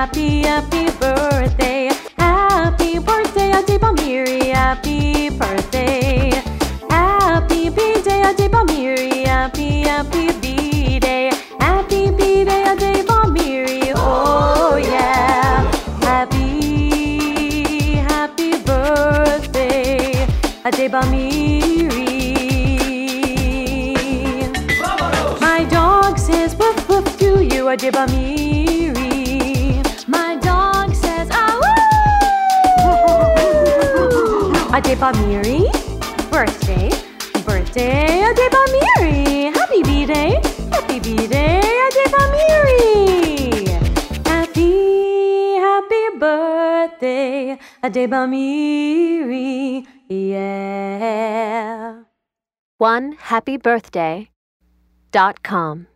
happy, happy birthday. Happy birthday, Adebamiri, happy birthday. Happy B-Day, Adebamiri, happy, happy B-Day. Happy B-Day, Adebamiri, oh yeah. Happy, happy birthday, Adebamiri. My dog says woof woof to you, Adebamiri. My dog says ah woo. Adebamiri, birthday, birthday, Adebamiri. Happy B-Day, happy B-Day, Adebamiri. Happy, happy birthday, Adebamiri, yeah. OneHappyBirthday.com